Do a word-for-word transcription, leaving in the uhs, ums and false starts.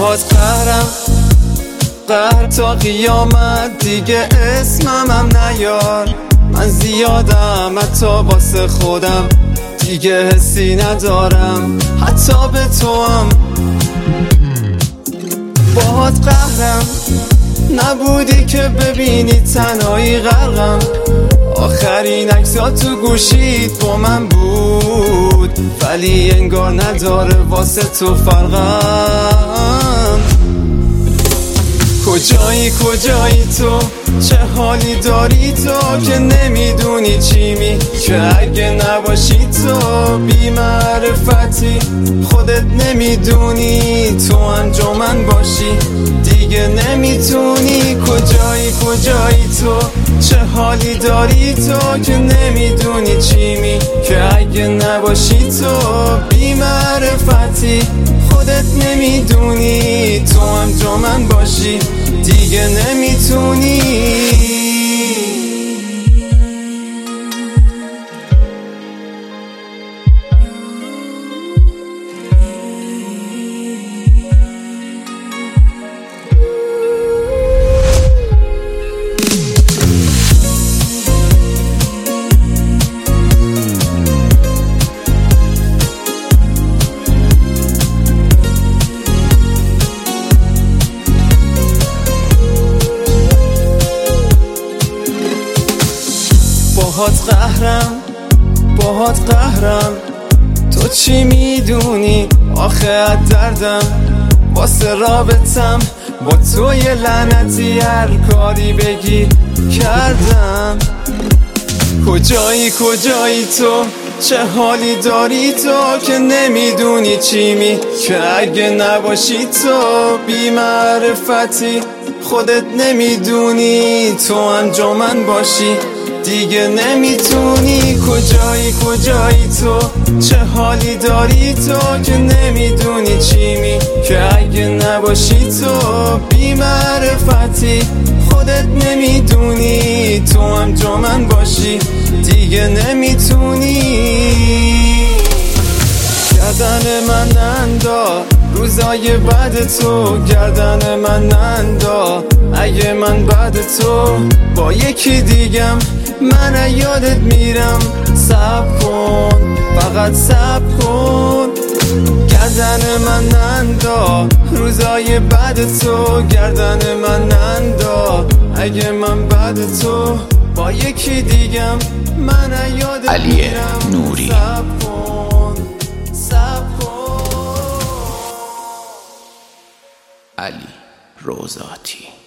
باهات قهرم، قهر تا قیامت، دیگه اسممم نیار. من زیادم حتی واسه خودم، دیگه حسی ندارم حتی به تو هم. باهات قهرم، نبودی که ببینی تنهایی غرقم. آخرین عکس‌ها تو گوشیت با من بود، ولی انگار نداره واسه تو فرقم. کجایی کجایی تو، چه حالی داری تو که نمیدونی چی می، که اگه نباشی تو بی معرفتی، خودت نمیدونی تو انجامن باشی دیگه نمیتونی. کجایی کجایی تو، چه حالی داری تو که نمیدونی چی می، که اگه نباشی تو بی معرفتی، خودت نمیدونی تو انجامن باشی دیگه نمیتونی. باهات قهرم، باهات قهرم، تو چی میدونی آخه از دردم، واسه رابطم با تو یه لعنتی هر کاری بگی کردم. کجایی کجایی تو، چه حالی داری تو که نمیدونی چی می، که اگه نباشی تو بی معرفتی، خودت نمیدونی تو انجامن باشی دیگه نمیتونی. کجایی کجایی تو، چه حالی داری تو که نمیدونی چی می، که اگه نباشی تو بی معرفتی، خودت نمیدونی تو انجامن باشی دیگه نمیتونی. گردن من نندا روزای بعد تو، گردن من نندا اگه من بعد تو با یکی دیگم من یادت میرم. صبر کن فقط صبر کن، گردن من نندا روزای بعد تو، گردن من نندا اگه من بعد تو با یکی دیگم من یادت علی میرم. نوری. صبر کن صبر کن. علی روزاتی.